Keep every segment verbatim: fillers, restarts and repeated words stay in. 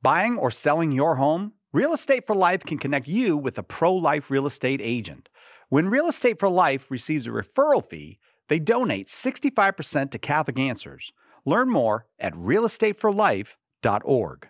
Buying or selling your home? Real Estate for Life can connect you with a pro-life real estate agent. When Real Estate for Life receives a referral fee, they donate sixty-five percent to Catholic Answers. Learn more at real estate for life dot org.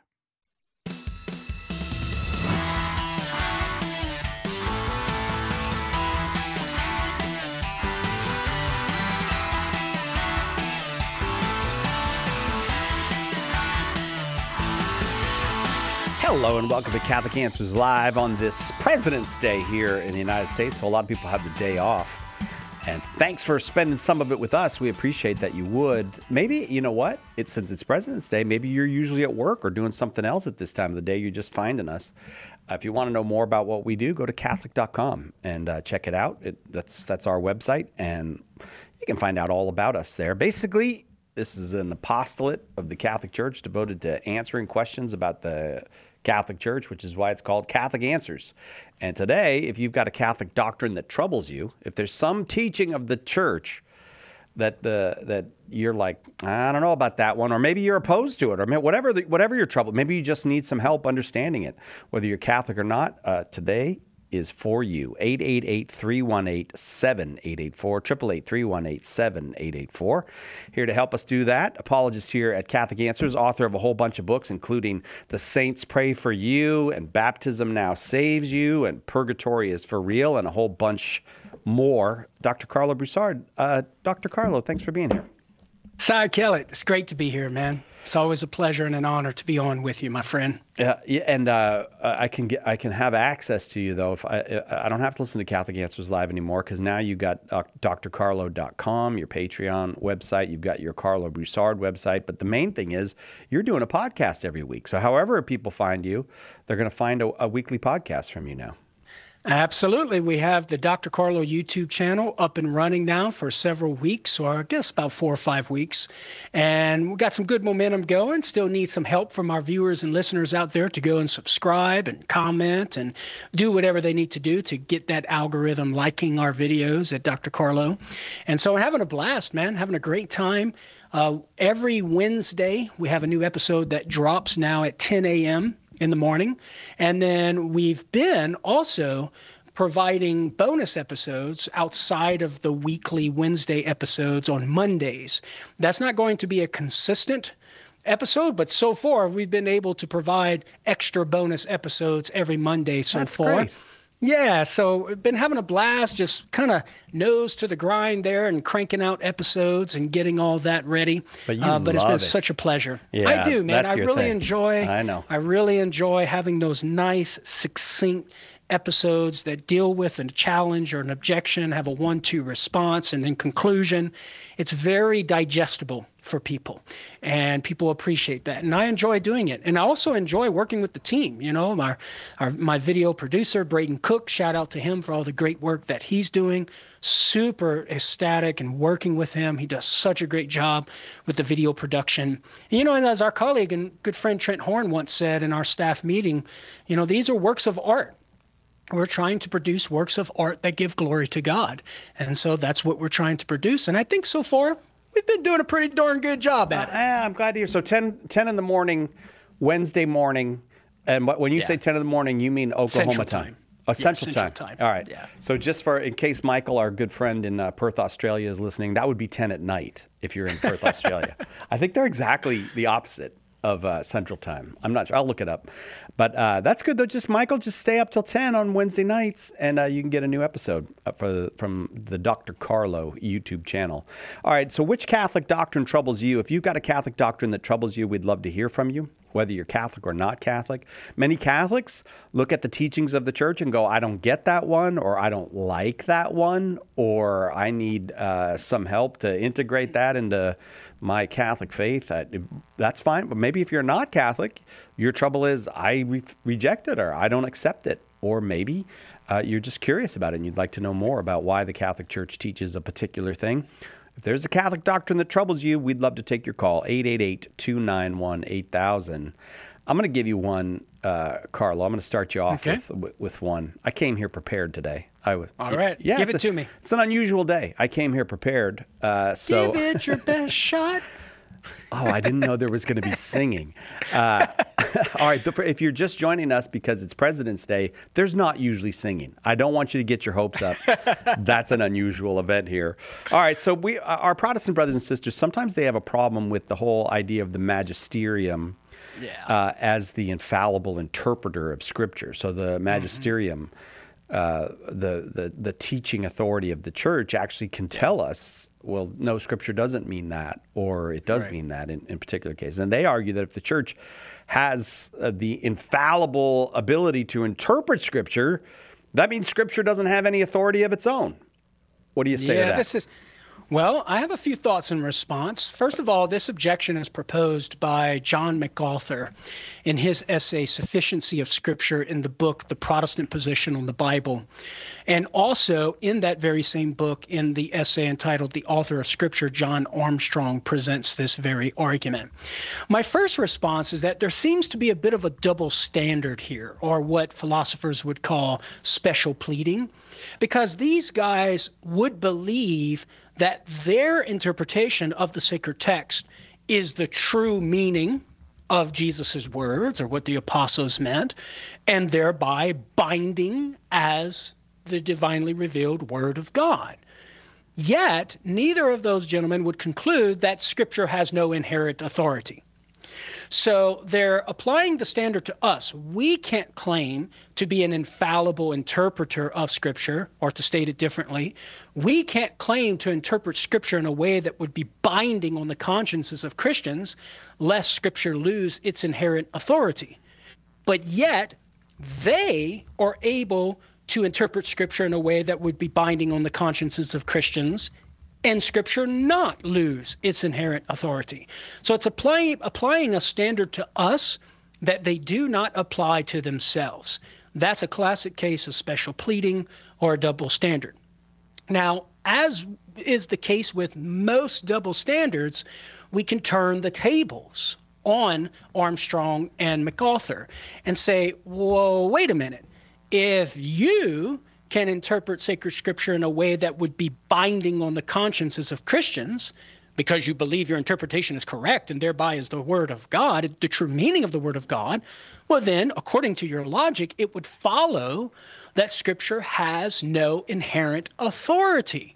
Hello and welcome to Catholic Answers Live on this President's Day here in the United States. So a lot of people have the day off. And thanks for spending some of it with us. We appreciate that you would. Maybe, you know what? It's since it's President's Day, maybe you're usually at work or doing something else at this time of the day. You're just finding us. Uh, if you want to know more about what we do, go to Catholic dot com and uh, check it out. It, that's, that's our website, and you can find out all about us there. Basically, this is an apostolate of the Catholic Church devoted to answering questions about the Catholic Church, which is why it's called Catholic Answers. And today, if you've got a Catholic doctrine that troubles you, if there's some teaching of the church that the that you're like, I don't know about that one, or maybe you're opposed to it, or whatever the, whatever your trouble, maybe you just need some help understanding it, whether you're Catholic or not, uh, today is for you. eight eight eight, three one eight, seven eight eight four, eight eight eight, three one eight, seven eight eight four. Here to help us do that, apologist here at Catholic Answers, author of a whole bunch of books, including The Saints Pray for You, and Baptism Now Saves You, and Purgatory is for Real, and a whole bunch more. Doctor Carlo Broussard. Uh, Doctor Carlo, thanks for being here. Sire Kellett, it's great to be here, man. It's always a pleasure and an honor to be on with you, my friend. Yeah, yeah, and uh, I can get, I can have access to you though. If I, I don't have to listen to Catholic Answers Live anymore, because now you've got uh, D R carlo dot com, your Patreon website. You've got your Carlo Broussard website. But the main thing is you're doing a podcast every week. So however people find you, they're going to find a, a weekly podcast from you now. Absolutely. We have the Doctor Carlo YouTube channel up and running now for several weeks, or I guess about four or five weeks. And we've got some good momentum going. Still need some help from our viewers and listeners out there to go and subscribe and comment and do whatever they need to do to get that algorithm liking our videos at Doctor Carlo. And so we're having a blast, man, having a great time. Uh, every Wednesday, we have a new episode that drops now at ten a.m. in the morning. And then we've been also providing bonus episodes outside of the weekly Wednesday episodes on Mondays. That's not going to be a consistent episode, but so far we've been able to provide extra bonus episodes every Monday so That's far. Great. Yeah, so we've been having a blast, just kind of nose to the grind there and cranking out episodes and getting all that ready. But you uh, but it's love been it. such a pleasure. Yeah, I do, man. that's I your really thing. enjoy. I know. I really enjoy having those nice, succinct episodes that deal with a challenge or an objection, have a one-two response, and then conclusion. It's very digestible for people, and people appreciate that. And I enjoy doing it. And I also enjoy working with the team. You know, my, our, my video producer, Braden Cook, shout out to him for all the great work that he's doing. Super ecstatic and working with him. He does such a great job with the video production. And, you know, and as our colleague and good friend Trent Horn once said in our staff meeting, you know, these are works of art. We're trying to produce works of art that give glory to God. And so that's what we're trying to produce. And I think so far, we've been doing a pretty darn good job at it. Uh, I'm glad to hear. So ten, ten in the morning, Wednesday morning. And when you Yeah. say ten in the morning, you mean Oklahoma Central time. time. Oh, Yeah, Central, Central time. time. All right. Yeah. So just for, in case Michael, our good friend in uh, Perth, Australia is listening, that would be ten at night if you're in Perth, Australia. I think they're exactly the opposite of uh, Central Time. I'm not sure. I'll look it up. But uh, that's good, though. Just, Michael, just stay up till ten on Wednesday nights, and uh, you can get a new episode for the, from the Doctor Carlo YouTube channel. All right, so which Catholic doctrine troubles you? If you've got a Catholic doctrine that troubles you, we'd love to hear from you, whether you're Catholic or not Catholic. Many Catholics look at the teachings of the church and go, I don't get that one, or I don't like that one, or I need uh, some help to integrate that into my Catholic faith. I, that's fine. But maybe if you're not Catholic, your trouble is I re- reject it, or I don't accept it. Or maybe uh, you're just curious about it and you'd like to know more about why the Catholic Church teaches a particular thing. If there's a Catholic doctrine that troubles you, we'd love to take your call, eight eight eight, two nine one, eight thousand. I'm going to give you one, uh, Carlo. I'm going to start you off Okay. with with one. I came here prepared today. I was. All right. Yeah, Give it it's a- to me. It's an unusual day. I came here prepared. Uh, so Give it your best shot. Oh, I didn't know there was going to be singing. Uh, all right. If you're just joining us because it's President's Day, there's not usually singing. I don't want you to get your hopes up. That's an unusual event here. All right. So we, our Protestant brothers and sisters, sometimes they have a problem with the whole idea of the magisterium yeah. uh, as the infallible interpreter of Scripture. So the magisterium, mm-hmm. uh, the, the, the teaching authority of the church actually can tell us, well, no, Scripture doesn't mean that, or it does right. mean that in, in particular cases. And they argue that if the church has uh, the infallible ability to interpret Scripture, that means Scripture doesn't have any authority of its own. What do you say yeah, to that? This is, well, I have a few thoughts in response. First of all, this objection is proposed by John MacArthur in his essay, Sufficiency of Scripture, in the book, The Protestant Position on the Bible. And also in that very same book, in the essay entitled The Author of Scripture, John Armstrong presents this very argument. My first response is that there seems to be a bit of a double standard here, or what philosophers would call special pleading, because these guys would believe that their interpretation of the sacred text is the true meaning of Jesus's words, or what the apostles meant, and thereby binding as the divinely revealed word of God. Yet, neither of those gentlemen would conclude that Scripture has no inherent authority. So they're applying the standard to us. We can't claim to be an infallible interpreter of Scripture, or to state it differently, we can't claim to interpret Scripture in a way that would be binding on the consciences of Christians, lest Scripture lose its inherent authority. But yet, they are able to interpret Scripture in a way that would be binding on the consciences of Christians, and Scripture not lose its inherent authority. So it's applying, applying a standard to us that they do not apply to themselves. That's a classic case of special pleading or a double standard. Now, as is the case with most double standards, we can turn the tables on Armstrong and MacArthur and say, whoa, wait a minute. If you can interpret sacred Scripture in a way that would be binding on the consciences of Christians, because you believe your interpretation is correct and thereby is the Word of God, the true meaning of the Word of God, well then, according to your logic, it would follow that Scripture has no inherent authority.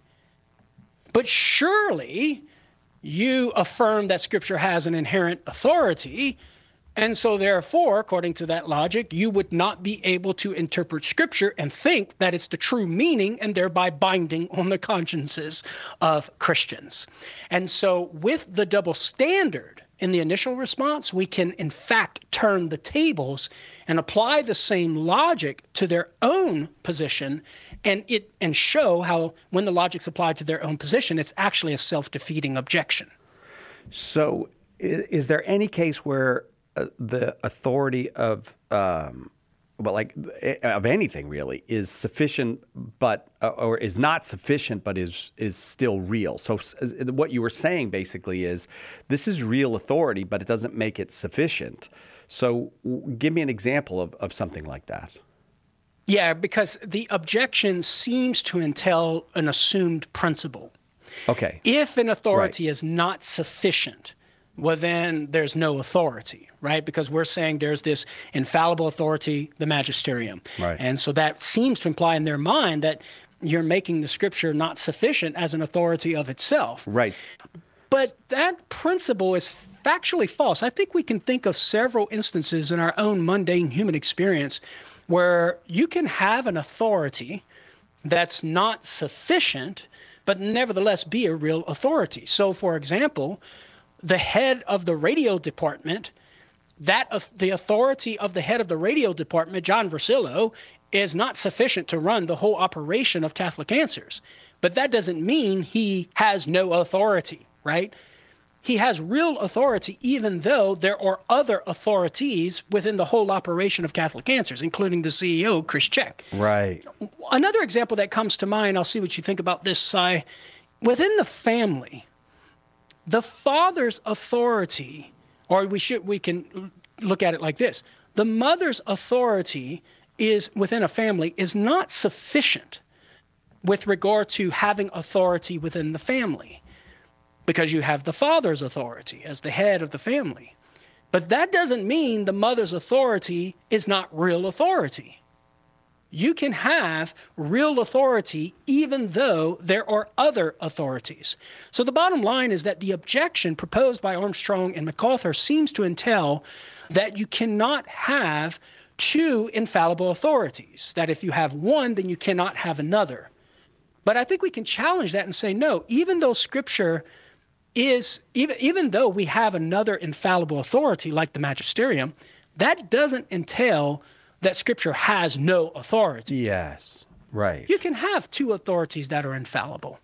But surely you affirm that Scripture has an inherent authority, and so therefore, according to that logic, you would not be able to interpret Scripture and think that it's the true meaning and thereby binding on the consciences of Christians. And so with the double standard in the initial response, we can in fact turn the tables and apply the same logic to their own position and it and show how when the logic's applied to their own position, it's actually a self-defeating objection. So is there any case where Uh, the authority of, um, well, like of anything really is sufficient, but uh, or is not sufficient, but is is still real? So uh, what you were saying basically is this is real authority, but it doesn't make it sufficient. So w- give me an example of, of something like that. Yeah, because the objection seems to entail an assumed principle. Okay. If an authority Right. is not sufficient, well, then there's no authority, right? Because we're saying there's this infallible authority, the magisterium. Right. And so that seems to imply in their mind that you're making the Scripture not sufficient as an authority of itself. Right. But that principle is factually false. I think we can think of several instances in our own mundane human experience where you can have an authority that's not sufficient, but nevertheless be a real authority. So, for example, the head of the radio department, that uh, the authority of the head of the radio department, John Versillo, is not sufficient to run the whole operation of Catholic Answers. But that doesn't mean he has no authority, right? He has real authority, even though there are other authorities within the whole operation of Catholic Answers, including the C E O, Chris Check. Right. Another example that comes to mind, I'll see what you think about this, Si. Within the family, the father's authority, or we should we can look at it like this: the mother's authority is within a family is not sufficient with regard to having authority within the family. because you have the father's authority as the head of the family. But that doesn't mean the mother's authority is not real authority. You can have real authority even though there are other authorities. So the bottom line is that the objection proposed by Armstrong and MacArthur seems to entail that you cannot have two infallible authorities, that if you have one, then you cannot have another. But I think we can challenge that and say, no, even though Scripture is, even, even though we have another infallible authority like the magisterium, that doesn't entail that Scripture has no authority. Yes, right. You can have two authorities that are infallible.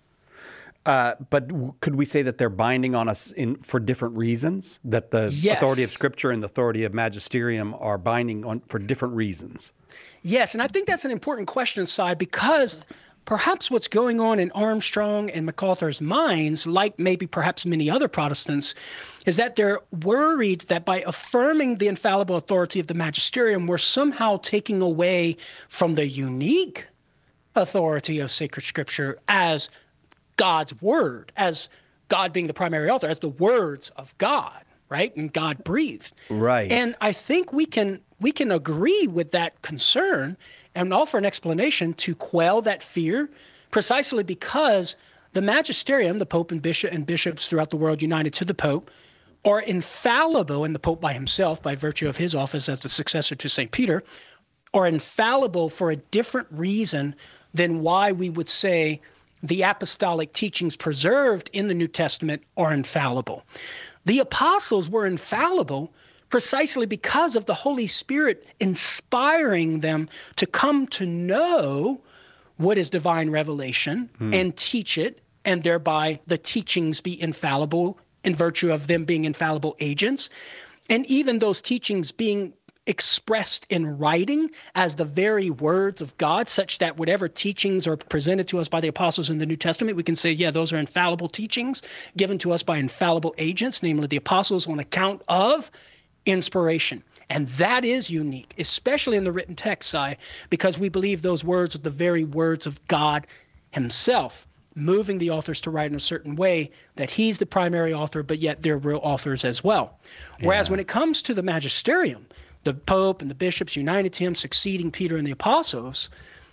Uh, but w- could we say that they're binding on us in for different reasons? That the Yes. authority of Scripture and the authority of magisterium are binding on for different reasons? Yes, and I think that's an important question, Si, because perhaps what's going on in Armstrong and MacArthur's minds, like maybe perhaps many other Protestants, is that they're worried that by affirming the infallible authority of the magisterium, we're somehow taking away from the unique authority of sacred Scripture as God's word, as God being the primary author, as the words of God, right? And God breathed. Right. And I think we can we can agree with that concern and offer an explanation to quell that fear, precisely because the magisterium, the Pope and bishop and bishops throughout the world united to the Pope, are infallible, and the Pope by himself, by virtue of his office as the successor to Saint Peter, are infallible for a different reason than why we would say the apostolic teachings preserved in the New Testament are infallible. The apostles were infallible precisely because of the Holy Spirit inspiring them to come to know what is divine revelation hmm. and teach it, and thereby the teachings be infallible in virtue of them being infallible agents. And even those teachings being expressed in writing as the very words of God, such that whatever teachings are presented to us by the apostles in the New Testament, we can say, yeah, those are infallible teachings given to us by infallible agents, namely the apostles, on account of inspiration. And that is unique, especially in the written text, Si, because we believe those words are the very words of God himself, moving the authors to write in a certain way, that he's the primary author, but yet they're real authors as well. Yeah. Whereas when it comes to the magisterium, the Pope and the bishops united to him, succeeding Peter and the apostles,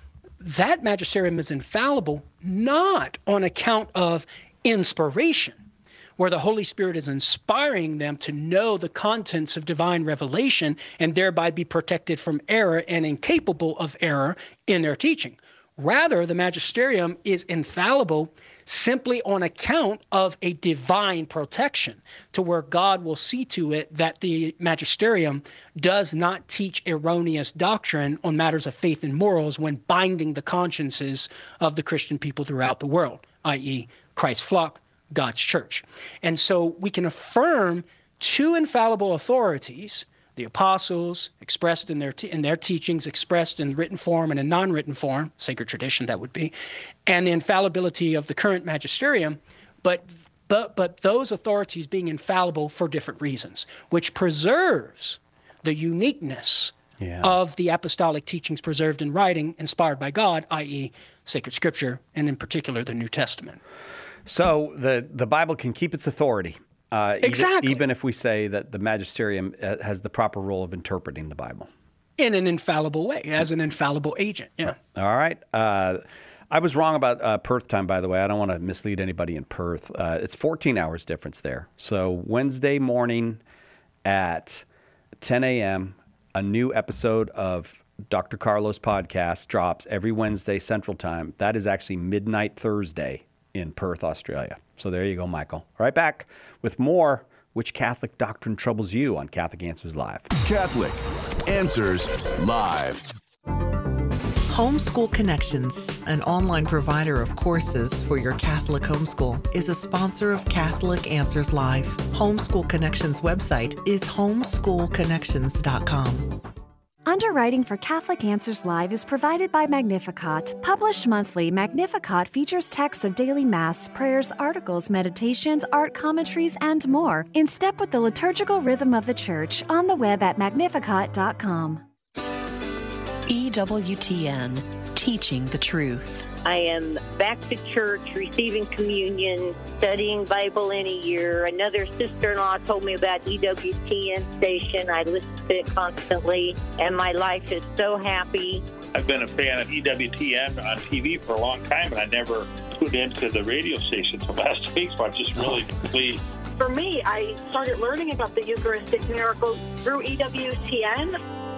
that magisterium is infallible not on account of inspiration, where the Holy Spirit is inspiring them to know the contents of divine revelation and thereby be protected from error and incapable of error in their teaching. Rather, the magisterium is infallible simply on account of a divine protection, to where God will see to it that the magisterium does not teach erroneous doctrine on matters of faith and morals when binding the consciences of the Christian people throughout the world, that is, Christ's flock, God's church. And so we can affirm two infallible authorities, the apostles expressed in their te- in their teachings, expressed in written form and in non-written form, sacred tradition that would be, and the infallibility of the current magisterium, but but but those authorities being infallible for different reasons, which preserves the uniqueness yeah. of the apostolic teachings preserved in writing, inspired by God, that is sacred Scripture, and in particular the New Testament. So the, the Bible can keep its authority. Uh, exactly. Even, even if we say that the magisterium has the proper role of interpreting the Bible. In an infallible way, as an infallible agent, yeah. All right. Uh, I was wrong about uh, Perth time, by the way. I don't want to mislead anybody in Perth. Uh, it's fourteen hours difference there. So Wednesday morning at ten a.m., a new episode of Doctor Carlos podcast drops every Wednesday Central Time. That is actually midnight Thursday in Perth, Australia. So there you go, Michael. All right, back with more Which Catholic Doctrine Troubles You on Catholic Answers Live. Catholic Answers Live. Homeschool Connections, an online provider of courses for your Catholic homeschool, is a sponsor of Catholic Answers Live. Homeschool Connections website is homeschool connections dot com. Underwriting for Catholic Answers Live is provided by Magnificat. Published monthly, Magnificat features texts of daily Mass, prayers, articles, meditations, art commentaries, and more, in step with the liturgical rhythm of the Church, on the web at magnificat dot com. E W T N, Teaching the Truth. I am back to church, receiving communion, studying Bible in a year. Another sister-in-law told me about E W T N station. I listen to it constantly, and my life is so happy. I've been a fan of E W T N on T V for a long time, and I never tuned into the radio station until last week, so I'm just really pleased. For me, I started learning about the Eucharistic miracles through E W T N.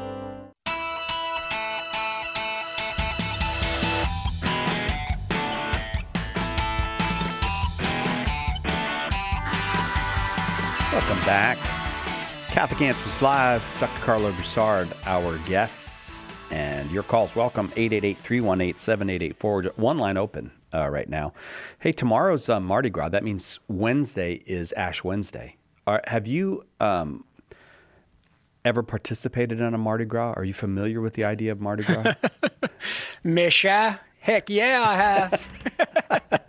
Welcome back. Catholic Answers Live. Doctor Carlo Broussard, our guest. And your call's welcome. eight eight eight, three one eight, seven eight eight four. One line open uh, right now. Hey, tomorrow's uh, Mardi Gras. That means Wednesday is Ash Wednesday. Are, have you um, ever participated in a Mardi Gras? Are you familiar with the idea of Mardi Gras? Misha, heck yeah, I have.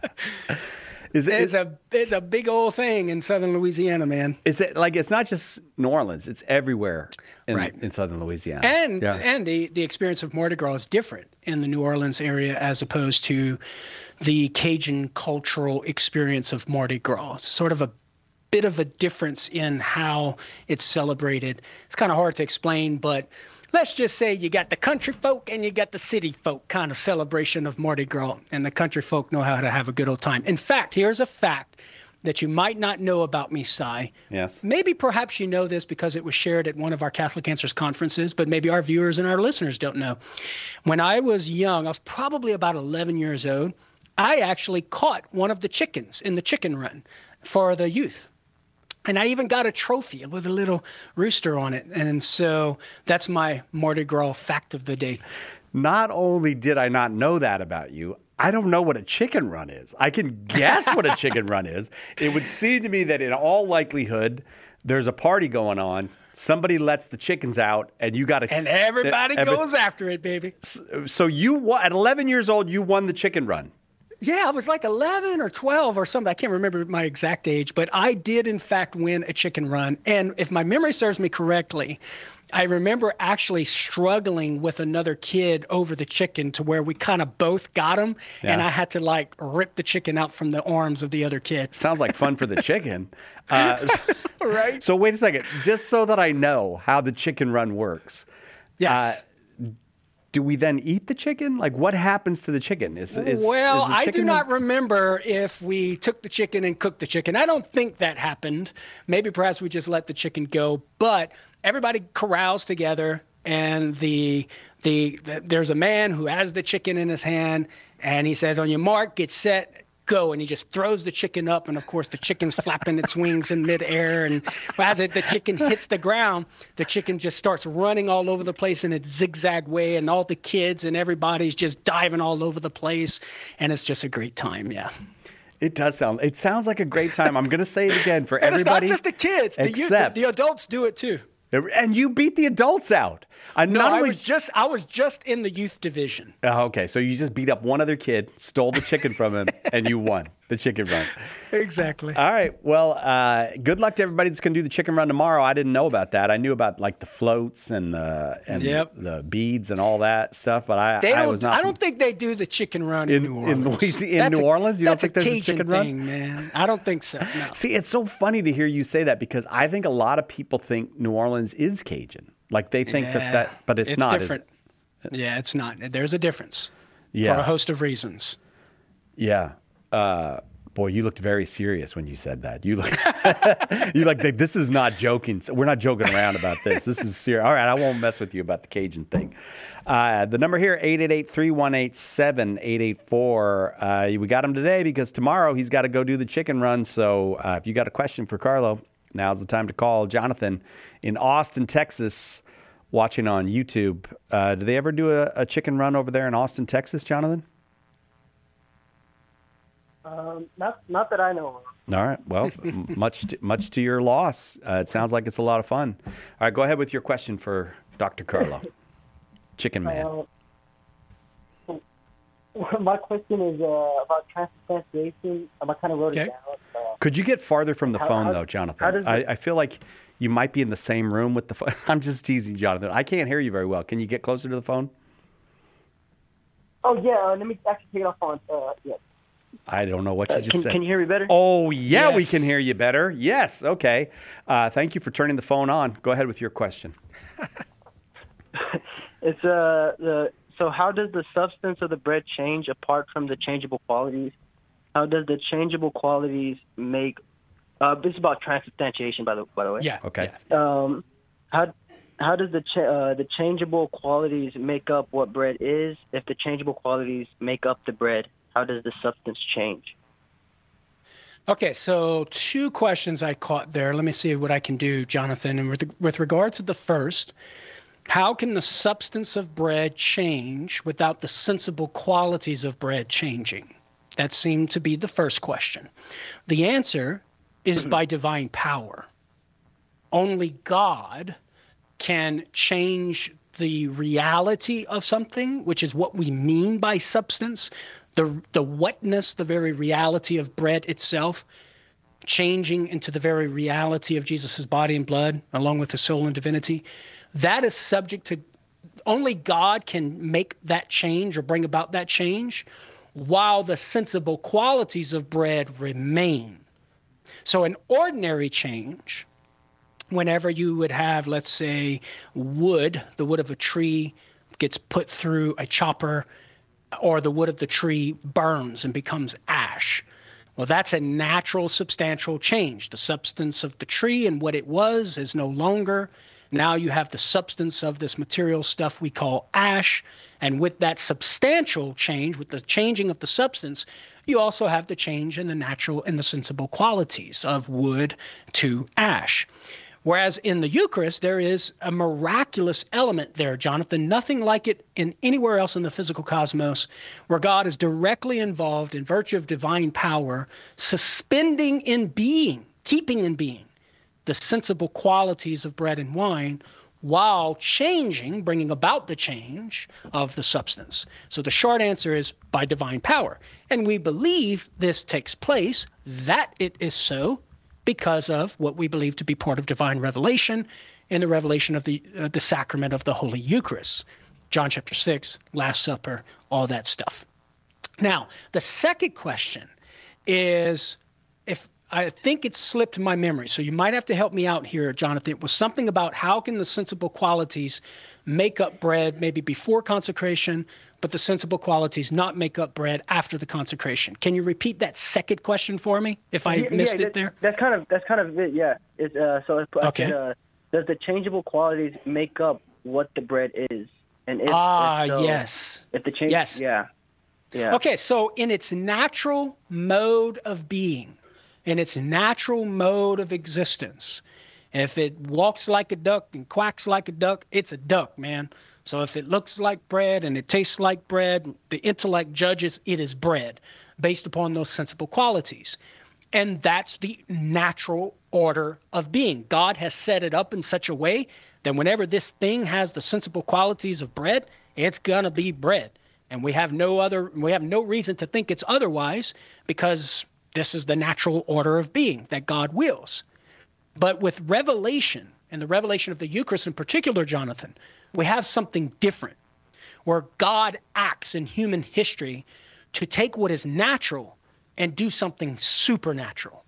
Is it, it's a it's a big old thing in southern Louisiana, man. Is it like it's not just New Orleans? It's everywhere in, right. in southern Louisiana. And yeah. and the, the experience of Mardi Gras is different in the New Orleans area as opposed to the Cajun cultural experience of Mardi Gras. Sort of a bit of a difference in how it's celebrated. It's kind of hard to explain, but let's just say you got the country folk and you got the city folk kind of celebration of Mardi Gras, and the country folk know how to have a good old time. In fact, here's a fact that you might not know about me, Cy. Yes. Maybe perhaps you know this because it was shared at one of our Catholic Answers conferences, but maybe our viewers and our listeners don't know. When I was young, I was probably about eleven years old, I actually caught one of the chickens in the chicken run for the youth. And I even got a trophy with a little rooster on it. And so that's my Mardi Gras fact of the day. Not only did I not know that about you, I don't know what a chicken run is. I can guess what a chicken run is. It would seem to me that in all likelihood, there's a party going on. Somebody lets the chickens out, and you got to... And everybody every, goes after it, baby. So, so you, at eleven years old, you won the chicken run. Yeah, I was like eleven or twelve or something. I can't remember my exact age, but I did, in fact, win a chicken run. And if my memory serves me correctly, I remember actually struggling with another kid over the chicken to where we kind of both got him, yeah. and I had to, like, rip the chicken out from the arms of the other kid. Sounds like fun for the chicken. Uh, right? So wait a second. Just so that I know how the chicken run works. Yes. Uh, Do we then eat the chicken? Like, what happens to the chicken? Is, is well, is the I chicken do not remember if we took the chicken and cooked the chicken. I don't think that happened. Maybe perhaps we just let the chicken go. But everybody corrals together, and the, the the there's a man who has the chicken in his hand, and he says, "On your mark, get set, go," and he just throws the chicken up, and of course the chicken's flapping its wings in midair, and as it, the chicken hits the ground, the chicken just starts running all over the place in a zigzag way, and all the kids and everybody's just diving all over the place, and it's just a great time. Yeah. It does sound. It sounds like a great time. I'm going to say it again for and everybody. It's not just the kids. The, except, youth, the, the adults do it too. And you beat the adults out. I no, not I only... was just I was just in the youth division. Oh, okay, so you just beat up one other kid, stole the chicken from him, and you won the chicken run. Exactly. All right. Well, uh, good luck to everybody that's going to do the chicken run tomorrow. I didn't know about that. I knew about like the floats and the and yep. the beads and all that stuff, but I, they I don't, was not. I don't think they do the chicken run in, in New Orleans. In, Louisiana, in New Orleans, you don't think there's a, a chicken run? Thing, man. I don't think so. No. See, it's so funny to hear you say that because I think a lot of people think New Orleans is Cajun. Like they think yeah, that that, but it's, it's not. Different. Is it? Yeah, it's not. There's a difference. Yeah. For a host of reasons. Yeah. Uh, boy, you looked very serious when you said that. You look, you like this is not joking. We're not joking around about this. This is serious. All right, I won't mess with you about the Cajun thing. Uh, the number here, eight eight eight, three one eight, seven eight eight four. Uh, we got him today because tomorrow he's got to go do the chicken run. So uh, if you got a question for Carlo, now's the time to call. Jonathan in Austin, Texas, watching on YouTube. Uh, do they ever do a, a chicken run over there in Austin, Texas, Jonathan? Um, not not that I know of. All right. Well, much to, much to your loss. Uh, it sounds like it's a lot of fun. All right, go ahead with your question for Doctor Carlo. Chicken Man. Uh, my question is uh, about transubstantiation. I kind of wrote okay. it down. Uh, Could you get farther from the how, phone, how, though, Jonathan? I, it, I feel like you might be in the same room with the phone. I'm just teasing, Jonathan. I can't hear you very well. Can you get closer to the phone? Oh, yeah, uh, let me actually take it off on, uh, yeah. I don't know what you Uh, just can, said. can you hear me better? Oh, yeah, we Yes. can hear you better. Yes, okay. Uh, thank you for turning the phone on. Go ahead with your question. It's uh the so how does the substance of the bread change apart from the changeable qualities? How does the changeable qualities make? Uh, this is about transubstantiation, by the by the way. Yeah. Okay. yeah. Um, how how does the cha- uh, the changeable qualities make up what bread is? If the changeable qualities make up the bread, how does the substance change? Okay, so two questions I caught there. Let me see what I can do, Jonathan. And with, with regard to the first, how can the substance of bread change without the sensible qualities of bread changing? That seemed to be the first question. The answer is by divine power. Only God can change the reality of something, which is what we mean by substance, the the whatness, the very reality of bread itself, changing into the very reality of Jesus' body and blood, along with the soul and divinity. That is subject to, only God can make that change or bring about that change, while the sensible qualities of bread remain. So an ordinary change, whenever you would have, let's say, wood, the wood of a tree gets put through a chopper, or the wood of the tree burns and becomes ash. Well, that's a natural substantial change. The substance of the tree and what it was is no longer. Now you have the substance of this material stuff we call ash. And with that substantial change, with the changing of the substance, you also have the change in the natural and the sensible qualities of wood to ash. Whereas in the Eucharist, there is a miraculous element there, Jonathan, nothing like it in anywhere else in the physical cosmos, where God is directly involved in virtue of divine power, suspending in being, keeping in being, the sensible qualities of bread and wine, while changing, bringing about the change of the substance. So the short answer is by divine power. And we believe this takes place, that it is so, because of what we believe to be part of divine revelation in the revelation of the uh, the sacrament of the Holy Eucharist. John chapter six, Last Supper, all that stuff. Now, the second question is, if I think it slipped my memory, so you might have to help me out here, Jonathan. It was something about how can the sensible qualities make up bread maybe before consecration, but the sensible qualities not make up bread after the consecration. Can you repeat that second question for me, if I yeah, missed yeah, it there? That's kind of that's kind of it. Yeah. It's uh. So if, Okay. uh, does the changeable qualities make up what the bread is? And if, Ah, if so, yes. If the change. Yes. Yeah. Yeah. Okay, so in its natural mode of being, in its natural mode of existence, if it walks like a duck and quacks like a duck, it's a duck, man. So if it looks like bread and it tastes like bread, the intellect judges it is bread based upon those sensible qualities. And that's the natural order of being. God has set it up in such a way that whenever this thing has the sensible qualities of bread, it's going to be bread. And we have no other, we have no reason to think it's otherwise, because this is the natural order of being that God wills. But with revelation, and the revelation of the Eucharist in particular, Jonathan, we have something different, where God acts in human history to take what is natural and do something supernatural,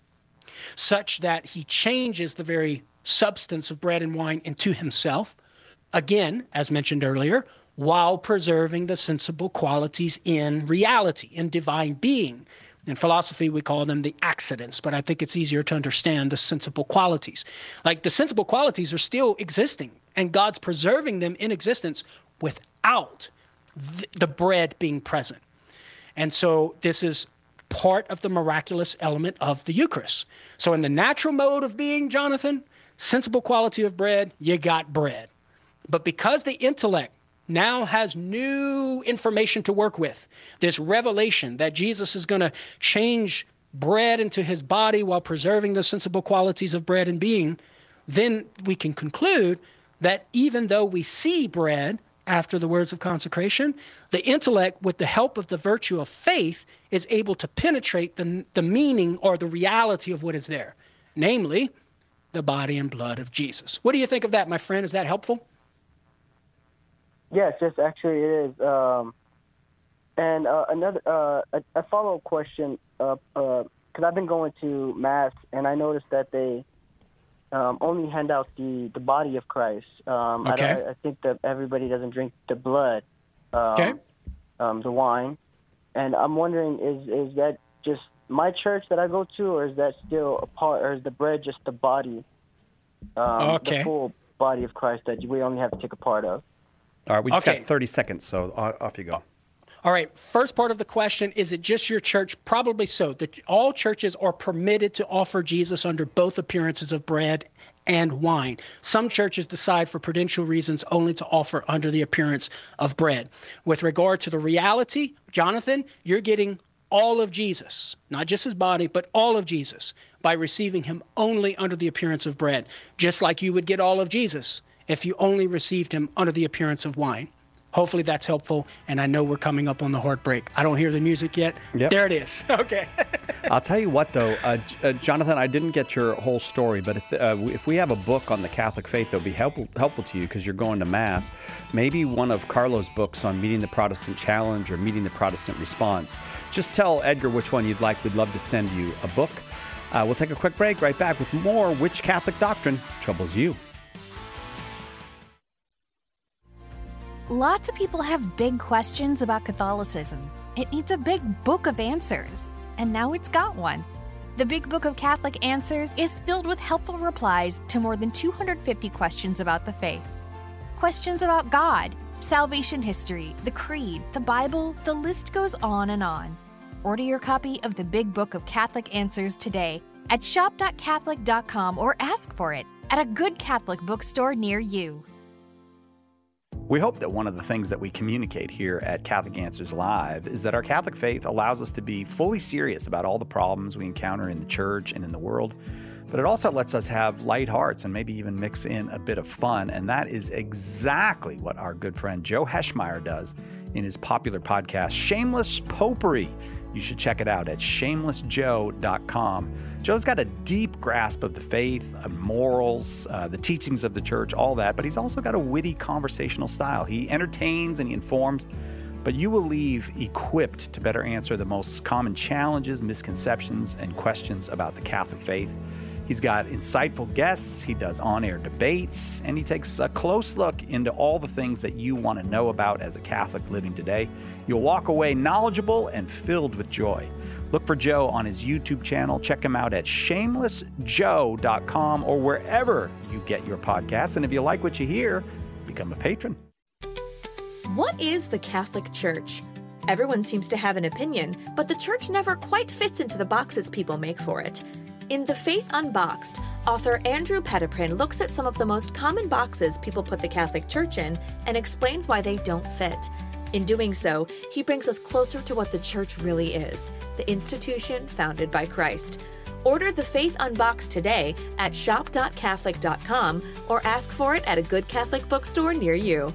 such that he changes the very substance of bread and wine into himself, again, as mentioned earlier, while preserving the sensible qualities in reality, in divine being. In philosophy, we call them the accidents, but I think it's easier to understand the sensible qualities. Like the sensible qualities are still existing, and God's preserving them in existence without th- the bread being present. And so this is part of the miraculous element of the Eucharist. So in the natural mode of being, Jonathan, sensible quality of bread, you got bread. But because the intellect now has new information to work with, this revelation that Jesus is going to change bread into his body while preserving the sensible qualities of bread and being, then we can conclude that even though we see bread after the words of consecration, the intellect, with the help of the virtue of faith, is able to penetrate the, the meaning or the reality of what is there, namely the body and blood of Jesus. What do you think of that, my friend? Is that helpful? Yes, yes, actually it is. Um, And uh, another uh, a, a follow-up question, because uh, uh, I've been going to Mass, and I noticed that they um, only hand out the, the body of Christ. Um, Okay. I, I think that everybody doesn't drink the blood, um, Okay. um, the wine. And I'm wondering, is is that just my church that I go to, or is that still a part, or is the bread just the body, um, Okay. the full body of Christ that we only have to take a part of? All right, we just Okay. got thirty seconds, so o- off you go. All right. First part of the question, is it just your church? Probably so. That all churches are permitted to offer Jesus under both appearances of bread and wine. Some churches decide for prudential reasons only to offer under the appearance of bread. With regard to the reality, Jonathan, you're getting all of Jesus, not just his body, but all of Jesus by receiving him only under the appearance of bread, just like you would get all of Jesus if you only received him under the appearance of wine. Hopefully that's helpful, and I know we're coming up on the hard break. I don't hear the music yet. Yep. There it is. Okay. I'll tell you what, though, uh, J- uh, Jonathan, I didn't get your whole story, but if uh, we- if we have a book on the Catholic faith that'll be helpful helpful to you because you're going to Mass, maybe one of Carlo's books on meeting the Protestant challenge or meeting the Protestant response. Just tell Edgar which one you'd like. We'd love to send you a book. Uh, we'll take a quick break. Right back with more. Which Catholic doctrine troubles you? Lots of people have big questions about Catholicism. It needs a big book of answers, and now it's got one. The Big Book of Catholic Answers is filled with helpful replies to more than two hundred fifty questions about the faith. Questions about God, salvation history, the Creed, the Bible, the list goes on and on. Order your copy of the Big Book of Catholic Answers today at shop dot catholic dot com or ask for it at a good Catholic bookstore near you. We hope that one of the things that we communicate here at Catholic Answers Live is that our Catholic faith allows us to be fully serious about all the problems we encounter in the church and in the world, but it also lets us have light hearts and maybe even mix in a bit of fun. And that is exactly what our good friend Joe Heschmeyer does in his popular podcast, Shameless Popery. You should check it out at shameless joe dot com. Joe's got a deep grasp of the faith, of morals, uh, the teachings of the church, all that, but he's also got a witty conversational style. He entertains and he informs, but you will leave equipped to better answer the most common challenges, misconceptions, and questions about the Catholic faith. He's got insightful guests, he does on-air debates, and he takes a close look into all the things that you want to know about as a Catholic living today. You'll walk away knowledgeable and filled with joy. Look for Joe on his YouTube channel. Check him out at shameless joe dot com or wherever you get your podcasts. And if you like what you hear, become a patron. What is the Catholic Church? Everyone seems to have an opinion, but the church never quite fits into the boxes people make for it. In The Faith Unboxed, author Andrew Petiprin looks at some of the most common boxes people put the Catholic Church in and explains why they don't fit. In doing so, he brings us closer to what the church really is, the institution founded by Christ. Order The Faith Unboxed today at shop dot catholic dot com or ask for it at a good Catholic bookstore near you.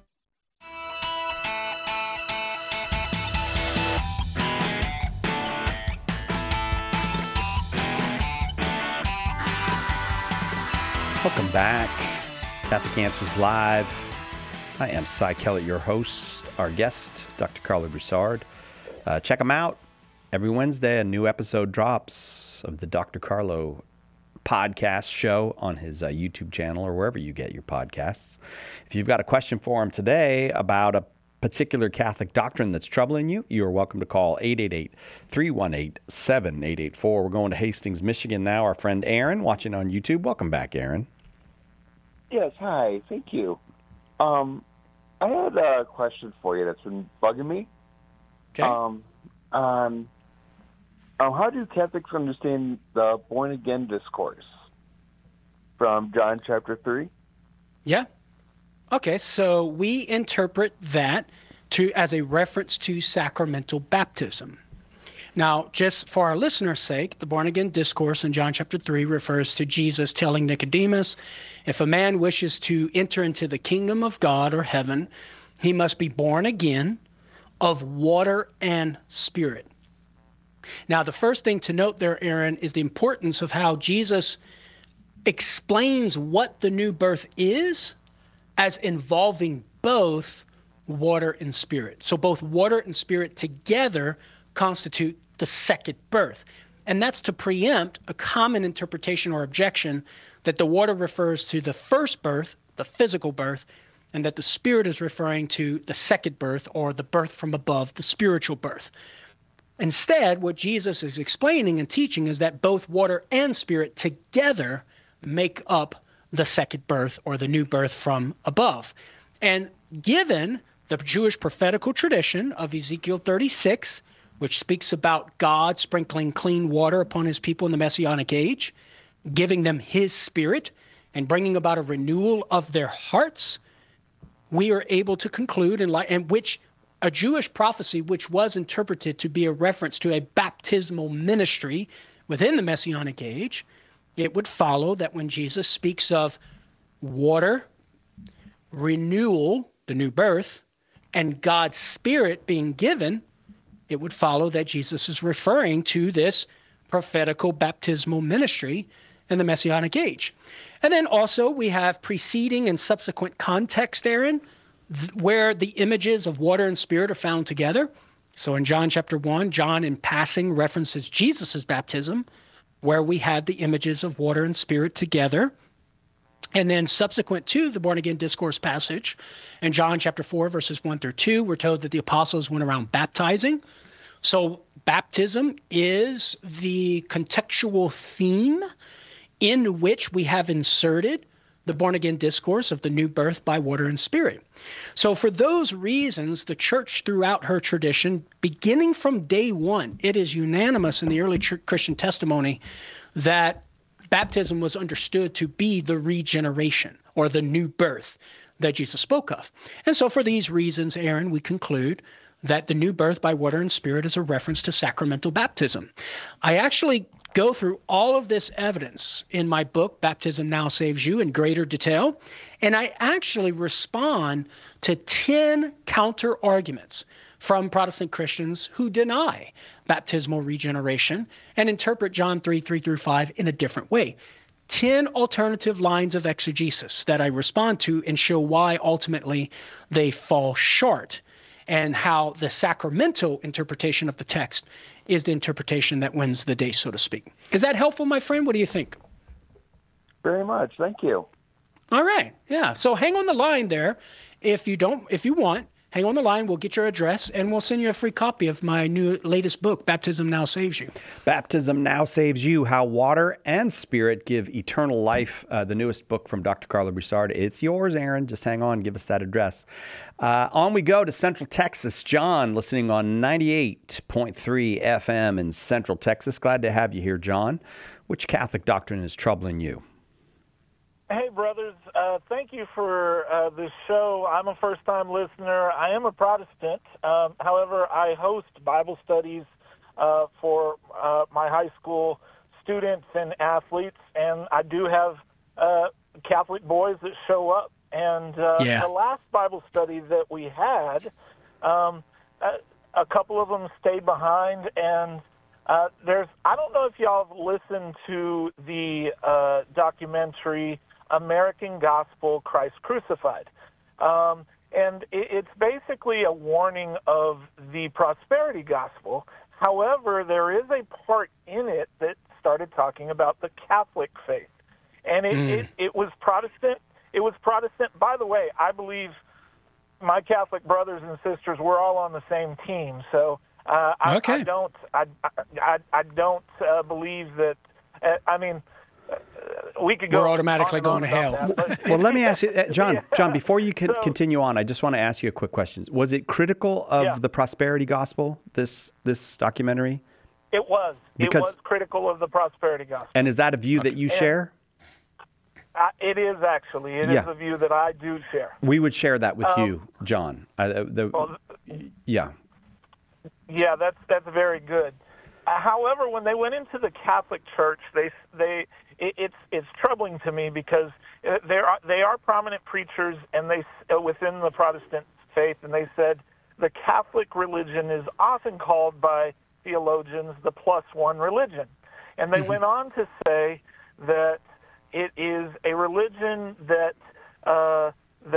Welcome back. Catholic Answers Live. I am Cy Kellett, your host. Our guest, Doctor Carlo Broussard. Uh, check him out. Every Wednesday, a new episode drops of the Doctor Carlo podcast show on his uh, YouTube channel or wherever you get your podcasts. If you've got a question for him today about a particular Catholic doctrine that's troubling you, you're welcome to call eight eight eight, three one eight, seven eight eight four. We're going to Hastings, Michigan now. Our friend Aaron watching on YouTube. Welcome back, Aaron. Yes, hi. Thank you. Um, I had a question for you that's been bugging me. Okay. Um, on um, how do Catholics understand the born-again discourse from John chapter three? Yeah. Okay, so we interpret that to as a reference to sacramental baptism. Now, just for our listeners' sake, the born-again discourse in John chapter three refers to Jesus telling Nicodemus, if a man wishes to enter into the kingdom of God or heaven, he must be born again of water and spirit. Now, the first thing to note there, Aaron, is the importance of how Jesus explains what the new birth is as involving both water and spirit. So both water and spirit together constitute the second birth. And that's to preempt a common interpretation or objection that the water refers to the first birth, the physical birth, and that the spirit is referring to the second birth, or the birth from above, the spiritual birth. Instead, what Jesus is explaining and teaching is that both water and spirit together make up the second birth, or the new birth from above. And given the Jewish prophetical tradition of Ezekiel thirty-six, which speaks about God sprinkling clean water upon his people in the Messianic age, giving them his spirit and bringing about a renewal of their hearts, we are able to conclude, in light, and which a Jewish prophecy which was interpreted to be a reference to a baptismal ministry within the Messianic age, it would follow that when Jesus speaks of water, renewal, the new birth, and God's Spirit being given, it would follow that Jesus is referring to this prophetical baptismal ministry in the Messianic age. And then also we have preceding and subsequent context, Aaron, th- where the images of water and spirit are found together. So in John chapter one, John in passing references Jesus' baptism, where we had the images of water and spirit together. And then subsequent to the born-again discourse passage, in John chapter four, verses one through two, we're told that the apostles went around baptizing. So baptism is the contextual theme in which we have inserted the born-again discourse of the new birth by water and spirit. So for those reasons, the church throughout her tradition, beginning from day one, it is unanimous in the early church Christian testimony that baptism was understood to be the regeneration or the new birth that Jesus spoke of. And so for these reasons, Aaron, we conclude that the new birth by water and spirit is a reference to sacramental baptism. I actually go through all of this evidence in my book, Baptism Now Saves You, in greater detail, and I actually respond to ten counter arguments from Protestant Christians who deny baptismal regeneration and interpret John three, three through five in a different way. ten alternative lines of exegesis that I respond to and show why ultimately they fall short, and how the sacramental interpretation of the text is the interpretation that wins the day, so to speak. Is that helpful, my friend? What do you think? Very much. Thank you. All right. Yeah. So hang on the line there. If you don't, if you want, hang on the line. We'll get your address and we'll send you a free copy of my new latest book, Baptism Now Saves You. Baptism Now Saves You, How Water and Spirit Give Eternal Life, uh, the newest book from Doctor Carlo Broussard. It's yours, Aaron. Just hang on. Give us that address. Uh, on we go to Central Texas. John, listening on ninety-eight point three F M in Central Texas. Glad to have you here, John. Which Catholic doctrine is troubling you? Hey, brothers. Uh, thank you for uh, this show. I'm a first-time listener. I am a Protestant. Um, however, I host Bible studies uh, for uh, my high school students and athletes, and I do have uh, Catholic boys that show up. And uh, yeah. the last Bible study that we had, um, a, a couple of them stayed behind, and uh, there's I don't know if y'all have listened to the uh, documentary American Gospel, Christ Crucified. Um, and it, it's basically a warning of the prosperity gospel. However, there is a part in it that started talking about the Catholic faith. And it, mm. it, it was Protestant. It was Protestant. By the way, I believe my Catholic brothers and sisters, we're all on the same team. So uh, I, okay. I don't, I, I, I don't uh, believe that, uh, I mean, we could go We're automatically going to hell. That, well, let me ask you, uh, John. yeah. John, before you can so, continue on, I just want to ask you a quick question. Was it critical of yeah. the prosperity gospel? This this documentary? It was. Because, it was critical of the prosperity gospel. And is that a view that you and, share? Uh, it is actually. It yeah. is a view that I do share. We would share that with um, you, John. Uh, the, well, yeah. Yeah, that's that's very good. Uh, however, when they went into the Catholic Church, they they it, it's it's troubling to me because they are they are prominent preachers and they uh, within the Protestant faith, and they said the Catholic religion is often called by theologians the plus one religion, and they mm-hmm. went on to say that it is a religion that uh, that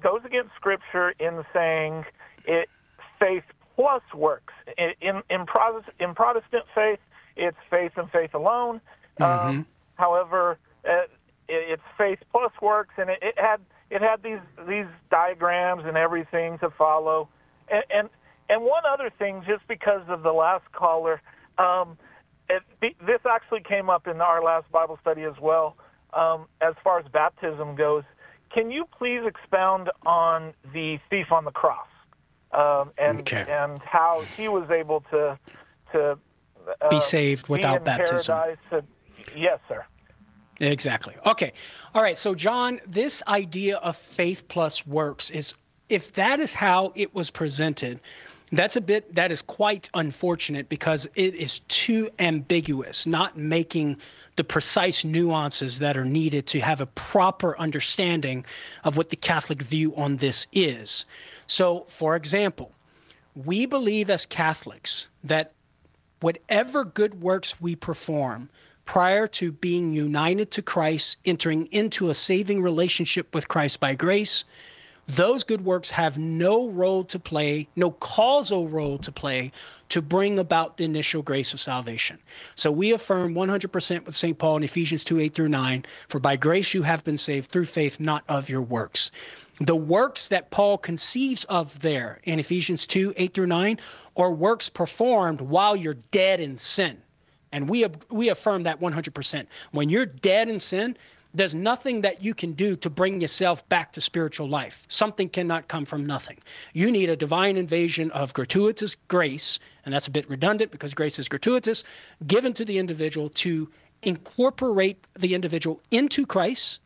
goes against Scripture in saying it faith plus works. In in, in, Protestant, in Protestant faith, it's faith and faith alone. Mm-hmm. Um, however, uh, it, it's faith plus works, and it, it had it had these these diagrams and everything to follow. And and, and one other thing, just because of the last caller, um, it, this actually came up in our last Bible study as well. Um, as far as baptism goes, can you please expound on the thief on the cross um, and okay. and how he was able to to uh, be saved without be in baptism? Paradise? Yes, sir. Exactly. Okay. All right. So, John, this idea of faith plus works is, if that is how it was presented, that's a bit, that is quite unfortunate, because it is too ambiguous, not making the precise nuances that are needed to have a proper understanding of what the Catholic view on this is. So, for example, we believe as Catholics that whatever good works we perform prior to being united to Christ, entering into a saving relationship with Christ by grace, those good works have no role to play, no causal role to play to bring about the initial grace of salvation. So we affirm one hundred percent with Saint Paul in Ephesians two, eight through nine, for by grace you have been saved through faith, not of your works. The works that Paul conceives of there in Ephesians two, eight through nine are works performed while you're dead in sin. And we we affirm that one hundred percent. When you're dead in sin, there's nothing that you can do to bring yourself back to spiritual life. Something cannot come from nothing. You need a divine invasion of gratuitous grace, and that's a bit redundant because grace is gratuitous, given to the individual to incorporate the individual into Christ,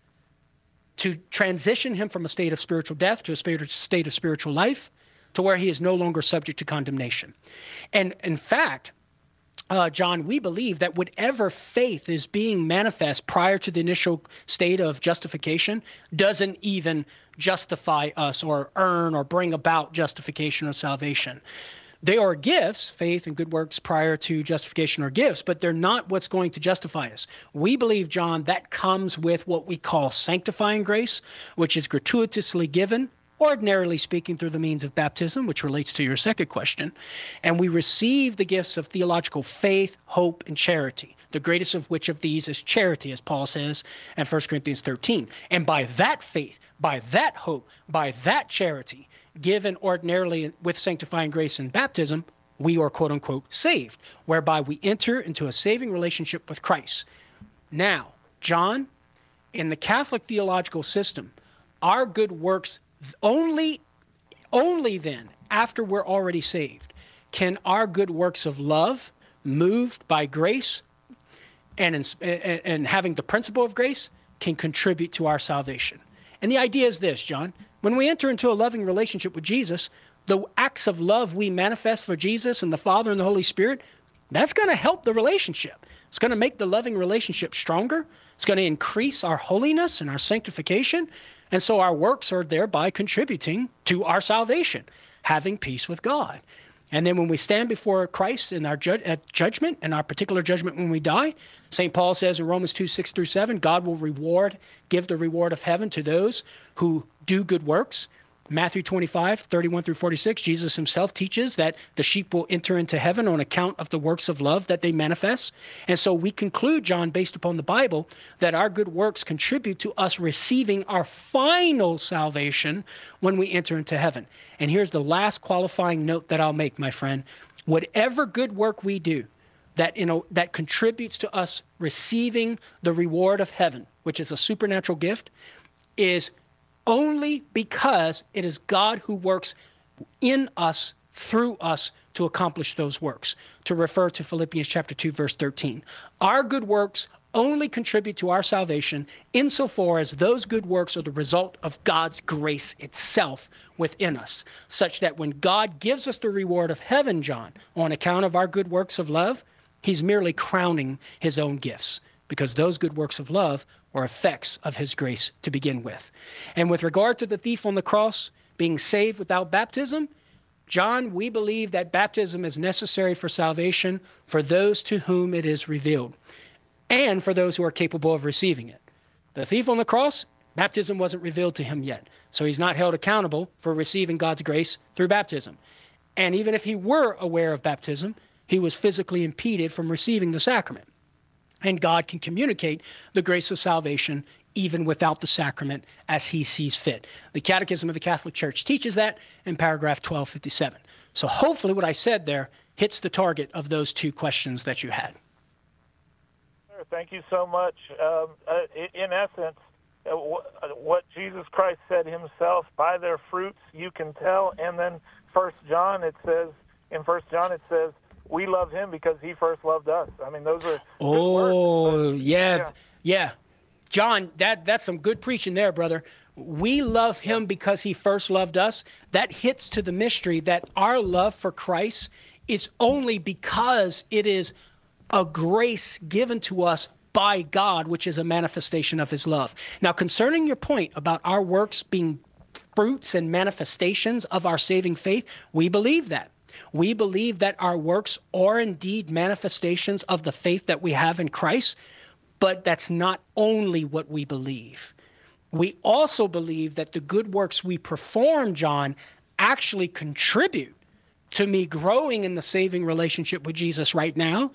to transition him from a state of spiritual death to a state of spiritual life, to where he is no longer subject to condemnation. And in fact, Uh, John, we believe that whatever faith is being manifest prior to the initial state of justification doesn't even justify us or earn or bring about justification or salvation. They are gifts, faith and good works prior to justification are gifts, but they're not what's going to justify us. We believe, John, that comes with what we call sanctifying grace, which is gratuitously given, ordinarily speaking, through the means of baptism, which relates to your second question. And we receive the gifts of theological faith, hope, and charity, the greatest of which of these is charity, as Paul says in First Corinthians thirteen. And by that faith, by that hope, by that charity, given ordinarily with sanctifying grace and baptism, we are quote unquote saved, whereby we enter into a saving relationship with Christ. Now, John, in the Catholic theological system, our good works only, only then, after we're already saved, can our good works of love, moved by grace and, in, and having the principle of grace, can contribute to our salvation. And the idea is this, John. When we enter into a loving relationship with Jesus, the acts of love we manifest for Jesus and the Father and the Holy Spirit, that's going to help the relationship. It's going to make the loving relationship stronger. It's going to increase our holiness and our sanctification. And so our works are thereby contributing to our salvation, having peace with God. And then when we stand before Christ in our ju- at judgment, and our particular judgment when we die, Saint Paul says in Romans two, six through seven, God will reward, give the reward of heaven to those who do good works. Matthew twenty-five, thirty-one through forty-six, Jesus himself teaches that the sheep will enter into heaven on account of the works of love that they manifest. And so we conclude, John, based upon the Bible, that our good works contribute to us receiving our final salvation when we enter into heaven. And here's the last qualifying note that I'll make, my friend. Whatever good work we do that, you know, that contributes to us receiving the reward of heaven, which is a supernatural gift, is only because it is God who works in us, through us, to accomplish those works, to refer to Philippians chapter two, verse thirteen. Our good works only contribute to our salvation insofar as those good works are the result of God's grace itself within us, such that when God gives us the reward of heaven, John, on account of our good works of love, he's merely crowning his own gifts, because those good works of love are effects of his grace to begin with. And with regard to the thief on the cross being saved without baptism, John, we believe that baptism is necessary for salvation for those to whom it is revealed, and for those who are capable of receiving it. The thief on the cross, Baptism wasn't revealed to him yet. So he's not held accountable for receiving God's grace through baptism. And even if he were aware of baptism, he was physically impeded from receiving the sacrament. And God can communicate the grace of salvation even without the sacrament as he sees fit. The Catechism of the Catholic Church teaches that in paragraph twelve fifty-seven. So hopefully what I said there hits the target of those two questions that you had. Thank you so much. Um, uh, in essence, uh, what Jesus Christ said himself, by their fruits you can tell. And then First John, it says, in First John it says, we love him because he first loved us. I mean, those are Oh, yeah, yeah. Yeah. John, that that's some good preaching there, brother. We love him because he first loved us. That hits to the mystery that our love for Christ is only because it is a grace given to us by God, which is a manifestation of his love. Now, concerning your point about our works being fruits and manifestations of our saving faith, we believe that. We believe that our works are indeed manifestations of the faith that we have in Christ, but that's not only what we believe. We also believe that the good works we perform, John, actually contribute to me growing in the saving relationship with Jesus right now,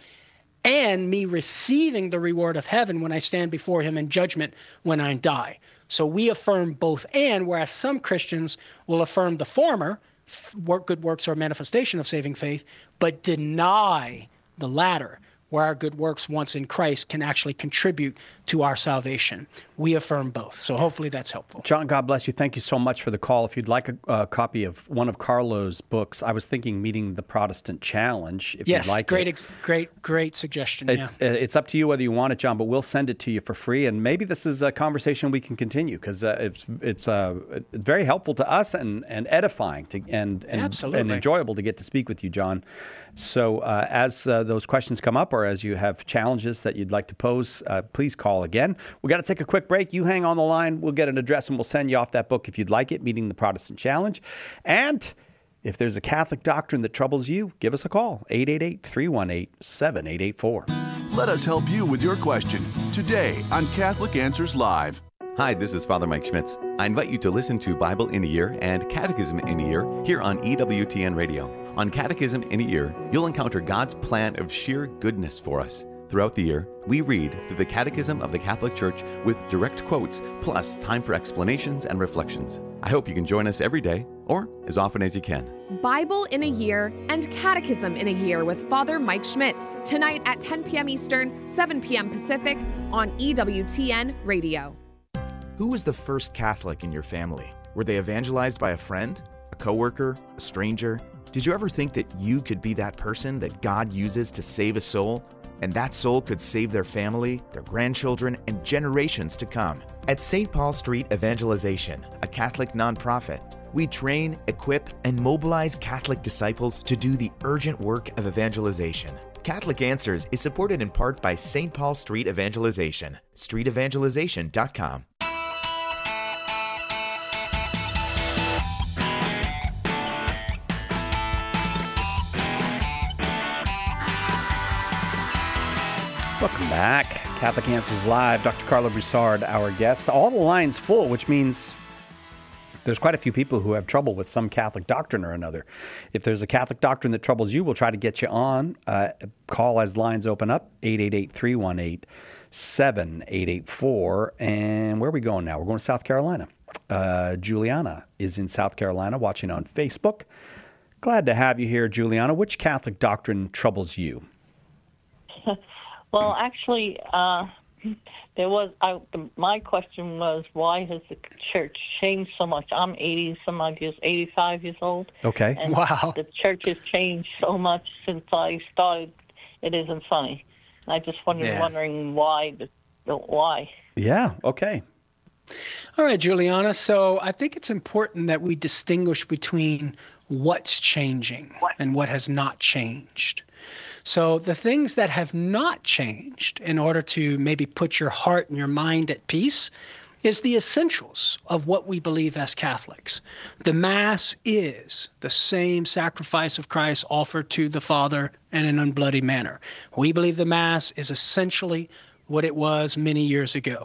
and me receiving the reward of heaven when I stand before him in judgment when I die. So we affirm both and, whereas some Christians will affirm the former, work, good works are a manifestation of saving faith, but deny the latter, where our good works once in Christ can actually contribute to our salvation. We affirm both. So hopefully that's helpful. John, God bless you. Thank you so much for the call. If you'd like a, a copy of one of Carlo's books, I was thinking Meeting the Protestant Challenge, if yes, you'd like great, it. Ex- great, great suggestion. It's, yeah. it's up to you whether you want it, John, but we'll send it to you for free. And maybe this is a conversation we can continue because uh, it's it's uh, very helpful to us and, and edifying to, and, and, Absolutely. and enjoyable to get to speak with you, John. So uh, as uh, those questions come up or as you have challenges that you'd like to pose, uh, please call again. We've got to take a quick break. You hang on the line. We'll get an address and we'll send you off that book if you'd like it, Meeting the Protestant Challenge. And if there's a Catholic doctrine that troubles you, give us a call, eight eight eight, three one eight, seven eight eight four. Let us help you with your question today on Catholic Answers Live. Hi, this is Father Mike Schmitz. I invite you to listen to Bible in a Year and Catechism in a Year here on E W T N Radio. On Catechism in a Year, you'll encounter God's plan of sheer goodness for us. Throughout the year, we read through the Catechism of the Catholic Church with direct quotes, plus time for explanations and reflections. I hope you can join us every day, or as often as you can. Bible in a Year and Catechism in a Year with Father Mike Schmitz, tonight at ten p.m. Eastern, seven p.m. Pacific, on E W T N Radio. Who was the first Catholic in your family? Were they evangelized by a friend, a coworker, a stranger? Did you ever think that you could be that person that God uses to save a soul? And that soul could save their family, their grandchildren, and generations to come. At Saint Paul Street Evangelization, a Catholic nonprofit, we train, equip, and mobilize Catholic disciples to do the urgent work of evangelization. Catholic Answers is supported in part by Saint Paul Street Evangelization, street evangelization dot com. Welcome back. Catholic Answers Live. Doctor Carlo Broussard, our guest. All the lines full, which means there's quite a few people who have trouble with some Catholic doctrine or another. If there's a Catholic doctrine that troubles you, we'll try to get you on. Uh, call as lines open up, eight eight eight, three one eight, seven eight eight four. And where are we going now? We're going to South Carolina. Uh, Juliana is in South Carolina watching on Facebook. Glad to have you here, Juliana. Which Catholic doctrine troubles you? Well, actually, uh, there was. I, my question was, why has the church changed so much? I'm eighty some odd years, eighty-five years old. Okay. And wow. The church has changed so much since I started. It isn't funny. I just wondered, Yeah. wondering why. The, the why. Yeah. Okay. All right, Juliana. So I think it's important that we distinguish between what's changing and what has not changed. So the things that have not changed, in order to maybe put your heart and your mind at peace, is the essentials of what we believe as Catholics. The Mass is the same sacrifice of Christ offered to the Father in an unbloody manner. We believe the Mass is essentially what it was many years ago.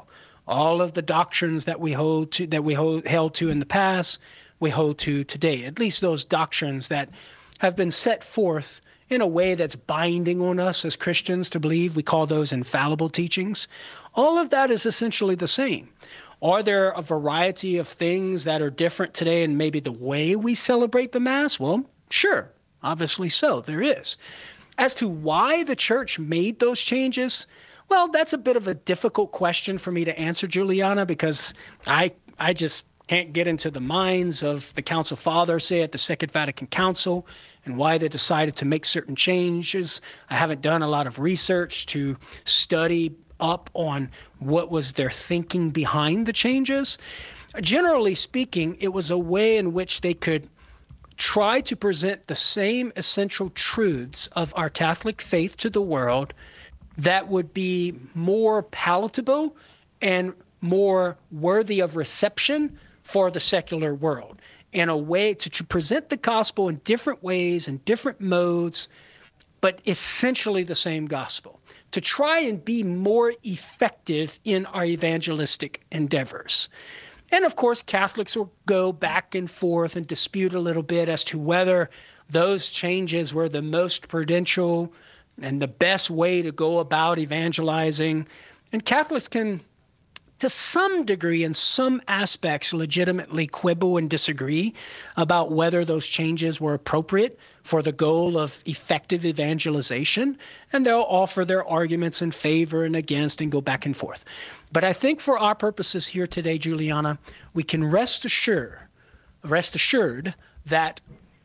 All of the doctrines that we hold to, that we hold, held to in the past, we hold to today. At least those doctrines that have been set forth in a way that's binding on us as Christians to believe. We call those infallible teachings. All of that is essentially the same. Are there a variety of things that are different today in maybe the way we celebrate the Mass? Well, sure, obviously so, there is. As to why the church made those changes, well, that's a bit of a difficult question for me to answer, Juliana, because I I just can't get into the minds of the Council Fathers, say, at the Second Vatican Council, and why they decided to make certain changes. I haven't done a lot of research to study up on what was their thinking behind the changes. Generally speaking, it was a way in which they could try to present the same essential truths of our Catholic faith to the world that would be more palatable and more worthy of reception for the secular world, in a way to, to present the gospel in different ways, in different modes, but essentially the same gospel, to try and be more effective in our evangelistic endeavors. And of course, Catholics will go back and forth and dispute a little bit as to whether those changes were the most prudential and the best way to go about evangelizing. And Catholics can, to some degree, in some aspects, legitimately quibble and disagree about whether those changes were appropriate for the goal of effective evangelization, and they'll offer their arguments in favor and against and go back and forth. But I think for our purposes here today, Juliana, we can rest assured, rest assured that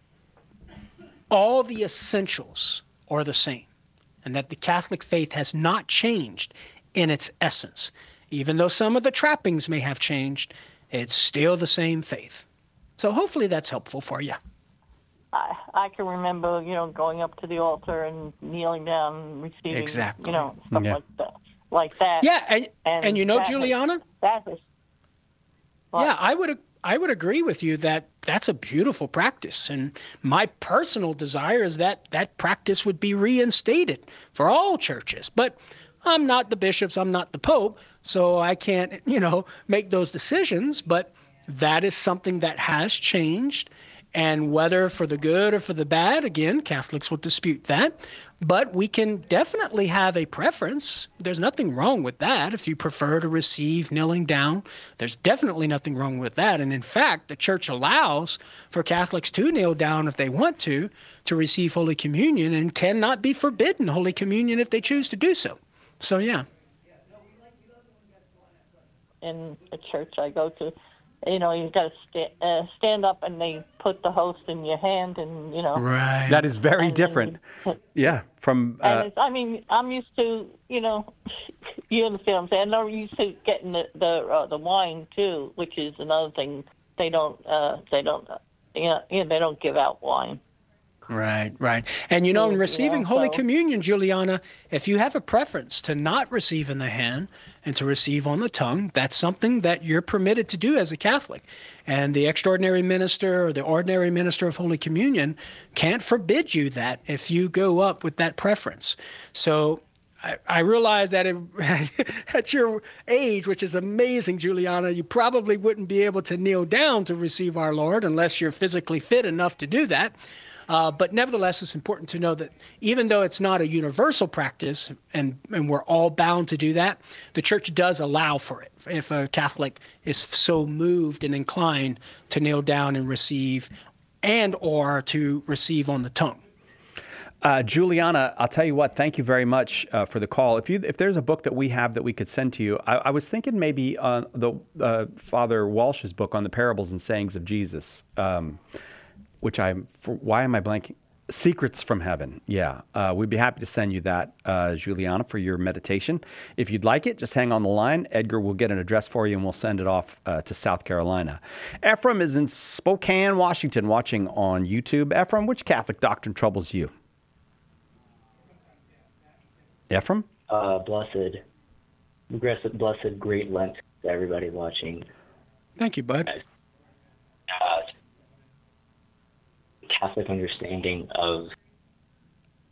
all the essentials are the same, and that the Catholic faith has not changed in its essence. Even though some of the trappings may have changed, it's still the same faith. So hopefully that's helpful for you. I, I can remember, you know, going up to the altar and kneeling down and receiving, exactly. you know, stuff Yeah. like that. Like that. Yeah, and, and, And you know, that is- Juliana? That is, Yeah, I would I would agree with you that that's a beautiful practice. And my personal desire is that that practice would be reinstated for all churches. But I'm not the bishops, I'm not the Pope, so I can't, you know, make those decisions. But that is something that has changed. And whether for the good or for the bad, again, Catholics will dispute that. But we can definitely have a preference. There's nothing wrong with that. If you prefer to receive kneeling down, there's definitely nothing wrong with that. And in fact, the Church allows for Catholics to kneel down if they want to, to receive Holy Communion, and cannot be forbidden Holy Communion if they choose to do so. So, yeah. in a church I go to, you know, you've got to sta- uh, stand up and they put the host in your hand and, you know. Right. That is very and- different. and- Yeah, from And uh, it's, I mean, I'm used to, you know, you understand what I'm saying. I'm used to getting the the, uh, the wine too, which is another thing. They don't, uh, they don't, uh, you know, you know, they don't give out wine. Right, right. And you know, in Yeah, receiving yeah, Holy so- Communion, Juliana, if you have a preference to not receive in the hand and to receive on the tongue, that's something that you're permitted to do as a Catholic. And the extraordinary minister or the ordinary minister of Holy Communion can't forbid you that if you go up with that preference. So I, I realize that it, at your age, which is amazing, Juliana, you probably wouldn't be able to kneel down to receive our Lord unless you're physically fit enough to do that. Uh, but nevertheless, it's important to know that even though it's not a universal practice and, and we're all bound to do that, the Church does allow for it if a Catholic is so moved and inclined to kneel down and receive and or to receive on the tongue. Uh, Juliana, I'll tell you what, thank you very much uh, for the call. If you, if there's a book that we have that we could send to you, I, I was thinking maybe uh, the uh, Father Walsh's book on the parables and sayings of Jesus, um, which I'm, for, why am I blanking? Secrets from Heaven. Yeah, uh, we'd be happy to send you that, uh, Juliana, for your meditation. If you'd like it, just hang on the line. Edgar will get an address for you and we'll send it off uh, to South Carolina. Ephraim is in Spokane, Washington, watching on YouTube. Ephraim, which Catholic doctrine troubles you? Ephraim? Uh, blessed, blessed, blessed, great Lent to everybody watching. Thank you, bud. Uh, Catholic understanding of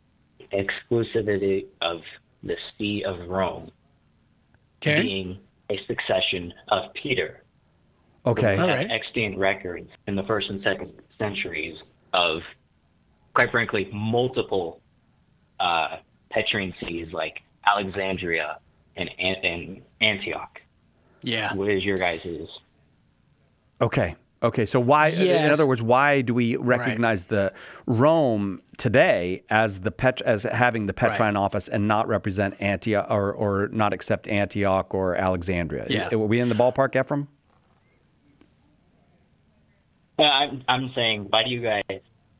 exclusivity of the See of Rome Okay. being a succession of Peter. Okay. We All have right. extant records in the first and second centuries of, quite frankly, multiple uh, Petrine cities like Alexandria and, and Antioch. Yeah. What is your guys'? Okay. Okay. So why, in Yes. other words, why do we recognize the Rome today as the Pet, as having the Petrine office and not represent Antioch or, or not accept Antioch or Alexandria? Yeah. Are we in the ballpark, Ephraim? Uh, I'm, I'm saying, why do you guys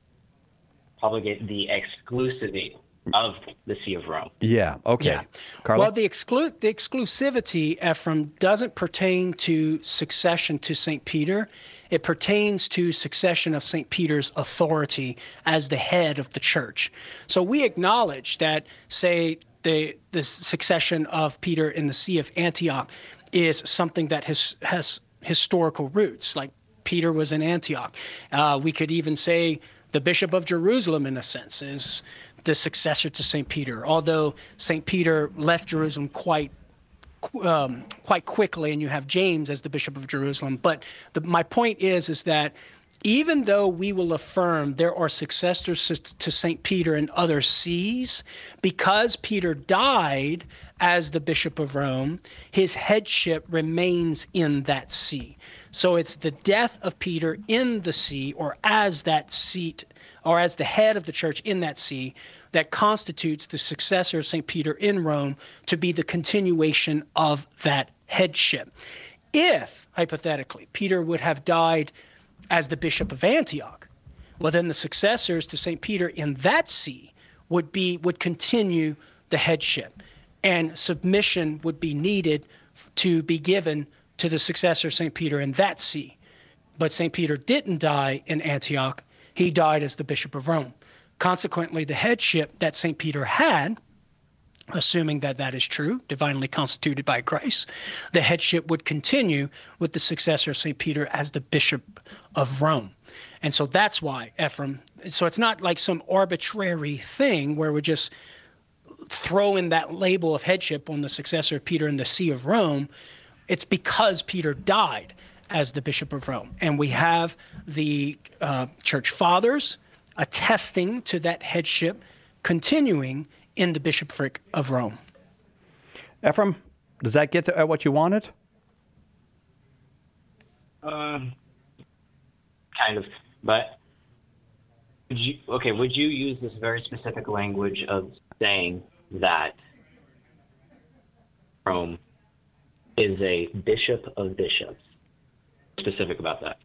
propagate the exclusivity of the See of Rome? Yeah. Okay. Yeah. Carla? Well, the, exclu- the exclusivity, Ephraim, doesn't pertain to succession to Saint Peter. It pertains to succession of Saint Peter's authority as the head of the church. So we acknowledge that, say, the the succession of Peter in the See of Antioch is something that has has historical roots, like Peter was in Antioch. Uh, we could even say the Bishop of Jerusalem, in a sense, is the successor to Saint Peter, although Saint Peter left Jerusalem quite um, quite quickly, and you have James as the Bishop of Jerusalem. But the, my point is, is that even though we will affirm there are successors to Saint Peter in other sees, because Peter died as the Bishop of Rome, his headship remains in that see. So it's the death of Peter in the see, or as that seat, or as the head of the church in that see, that constitutes the successor of Saint Peter in Rome to be the continuation of that headship. If, hypothetically, Peter would have died as the Bishop of Antioch, well, then the successors to Saint Peter in that see would be would continue the headship, and submission would be needed to be given to the successor of Saint Peter in that see. But Saint Peter didn't die in Antioch. He died as the Bishop of Rome. Consequently, the headship that Saint Peter had, assuming that that is true, divinely constituted by Christ, the headship would continue with the successor of Saint Peter as the Bishop of Rome. And so that's why, Ephraim, so it's not like some arbitrary thing where we just throw in that label of headship on the successor of Peter in the See of Rome. It's because Peter died as the Bishop of Rome. And we have the uh, church fathers attesting to that headship continuing in the bishopric of Rome. Ephraim, does that get to uh, what you wanted? Um, kind of, but would you, okay, would you use this very specific language of saying that Rome is a bishop of bishops? Specific about that.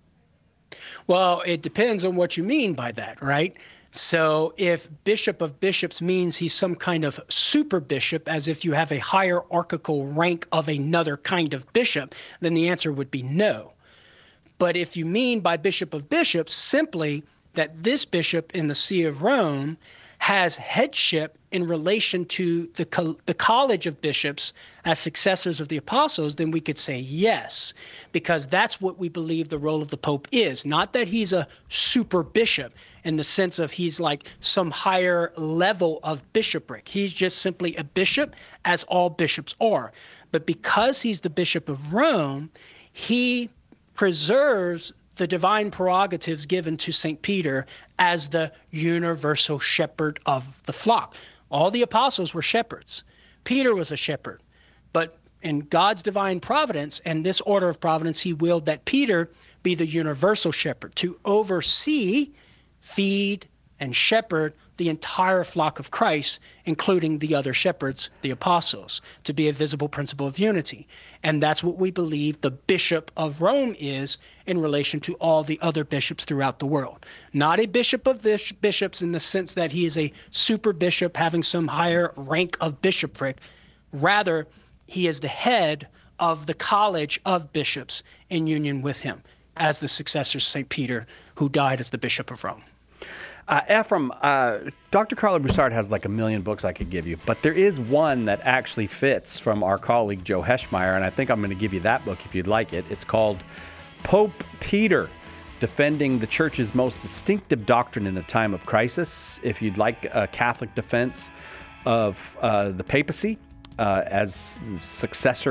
Well, it depends on what you mean by that, right? So if bishop of bishops means he's some kind of super bishop, as if you have a hierarchical rank of another kind of bishop, then the answer would be no. But if you mean by bishop of bishops simply that this bishop in the See of Rome has headship in relation to the, co- the college of bishops as successors of the apostles, then we could say yes, because that's what we believe the role of the Pope is. Not that he's a super bishop in the sense of he's like some higher level of bishopric. He's just simply a bishop, as all bishops are. But because he's the Bishop of Rome, he preserves the divine prerogatives given to Saint Peter as the universal shepherd of the flock. All the apostles were shepherds. Peter was a shepherd. But in God's divine providence and this order of providence, he willed that Peter be the universal shepherd, to oversee, feed, and shepherd the entire flock of Christ, including the other shepherds, the apostles, to be a visible principle of unity. And that's what we believe the Bishop of Rome is in relation to all the other bishops throughout the world. Not a bishop of bish- bishops in the sense that he is a super bishop having some higher rank of bishopric. Rather, he is the head of the college of bishops in union with him as the successor of Saint Peter, who died as the Bishop of Rome. Uh, Ephraim, uh, Doctor Carlo Broussard has like a million books I could give you, but there is one that actually fits from our colleague Joe Heschmeyer, and I think I'm going to give you that book if you'd like it. It's called Pope Peter, Defending the Church's Most Distinctive Doctrine in a Time of Crisis. If you'd like a Catholic defense of uh, the papacy uh, as successor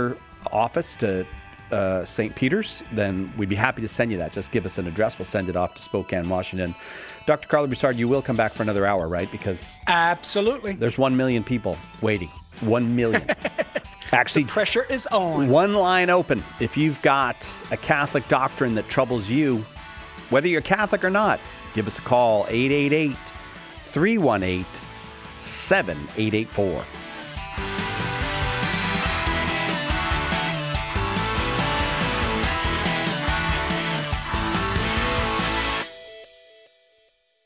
office to uh, Saint Peter's, then we'd be happy to send you that. Just give us an address. We'll send it off to Spokane, Washington. Doctor Carlo Broussard, you will come back for another hour, right? Because absolutely, there's one million people waiting. One million. Actually, the pressure is on. One line open. If you've got a Catholic doctrine that troubles you, whether you're Catholic or not, give us a call, eight eight eight, three one eight, seven eight eight four.